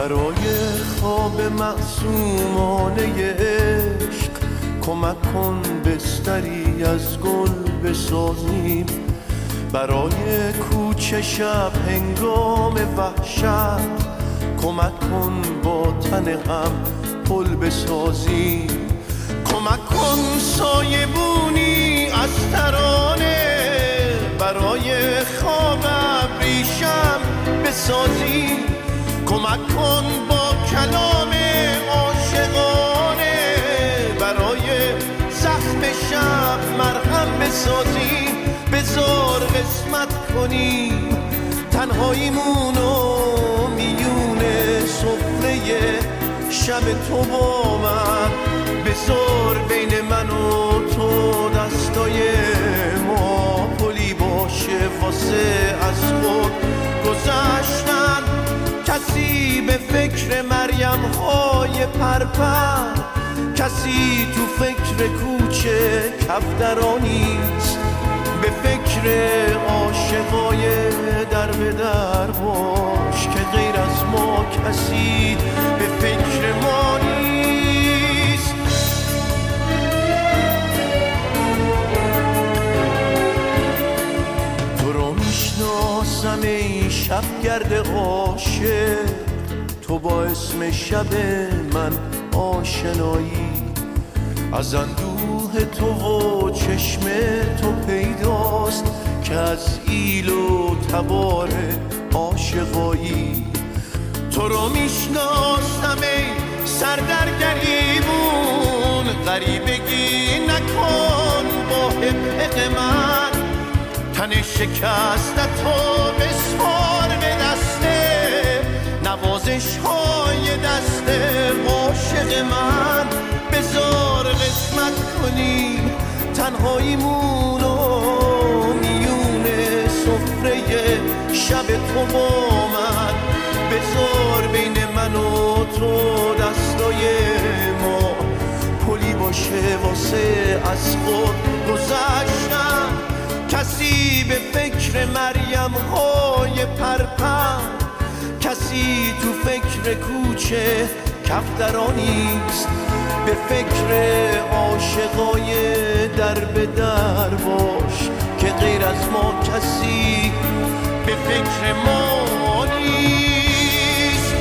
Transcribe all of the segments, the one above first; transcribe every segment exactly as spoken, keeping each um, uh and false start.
برای خواب معصومانه عشق کمک کن بستری از گل بسازیم، برای کوچه شب هنگام وحشت کمک کن با تن هم پل بسازیم، کمک کن سایبونی از ترانه برای خواب ابریشم بسازیم، کمک کن با کلام عاشقانه برای زخم شب مرهم بسازیم، بذار قسمت کنیم تنهاییمونو میون سفره شب تو با من، بذار بین من و تو دستای ما پلی باشه واسه از خود گذشتن، کسی به فکر مریم های پرپر، کسی تو فکر کوچه کفترانیست، به فکر عاشقای در به در باش که غیر از ما کسی به فکر ما نیست. تو رو میشناسم ای شبگرد عاشق، تو با اسم شب من آشنایی، از اندوه تو و چشم تو پیداست که از ایل و تبار عاشقایی، تو رو میشناسم ای سردرگریمون، غریبگی نکن با حق من، تن شکستتو بسپار به دسته نوازش های دست عاشق من، بذار قسمت کنیم تنهاییمونو میون سفره شب تو با من، بذار بین من و تو دستای ما پلی باشه واسه از خود گذشتن، کسی به فکر مریم های پرپر، کسی تو فکر کوچه کفترانیست، به فکر عاشقای در به در باش که غیر از ما کسی به فکر ما نیست.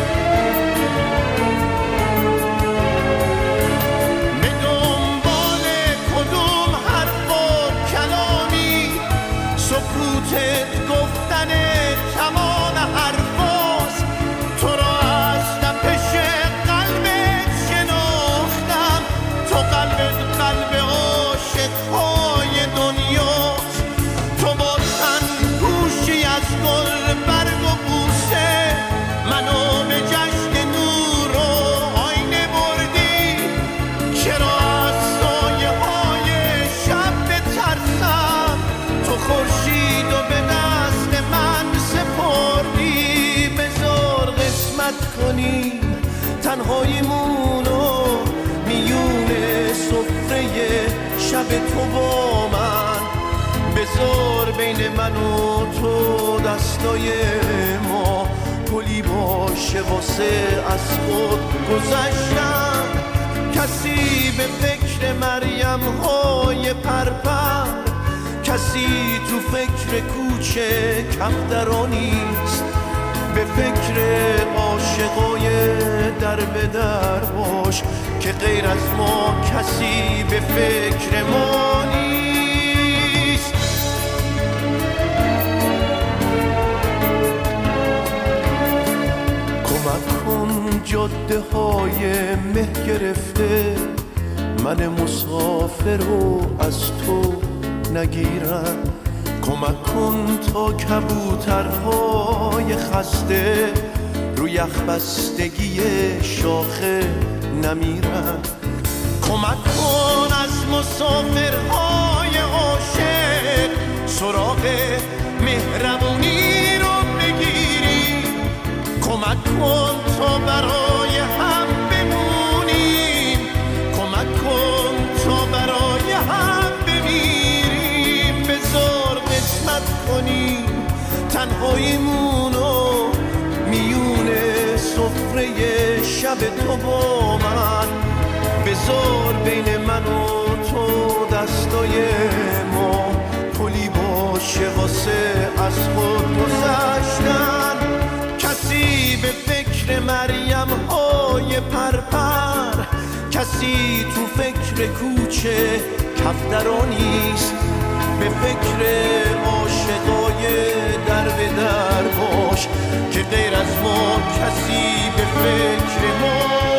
به دنبال کدوم حرف و کلامی سکوتت گفتن تمام حرفاست، تو را از تپش قلبت شناختم، تو قلبت قلب عاشقهای دنیاست، تو با تن پوشی از گل برگ و بوسه منو به جشن نور و آینه بردی، چرا از سایه های شب بترسم، تو خورشید و به دست من سپردی، بذار قسمت کنیم تنهاییمونو میون سفره شب تو با من، بذار بین من و تو دستای ما پلی باشه واسه از خود گذشتن، کسی به فکر مریم های پرپر، کسی تو فکر کوچه کفترانیست، به فکر عاشقای در به در باش که غیر از ما کسی به فکر ما نیست. کمک کن جاده های مه گرفته من مسافر رو از تو نگیرم، کمک کن تا کبوترهای خسته روی یخ بستگی شاخه نمیرن، کمک کن از مسافرهای عاشق سراغ مهربونی رو بگیری، کمک کن تا برای هم بمونیم، کمک کن تا برای هم بمیریم، بذار قسمت کنیم تنهاییمونو میون صبح شب تو با من، بذار بین من و تو دستای ما پلی باشه واسه از خود گذشتن. کسی به فکر مریم های پرپر، کسی تو فکر کوچه کفترا نیست، به فکر عاشقای در به در باش که غیر از ما کسی به فکر ما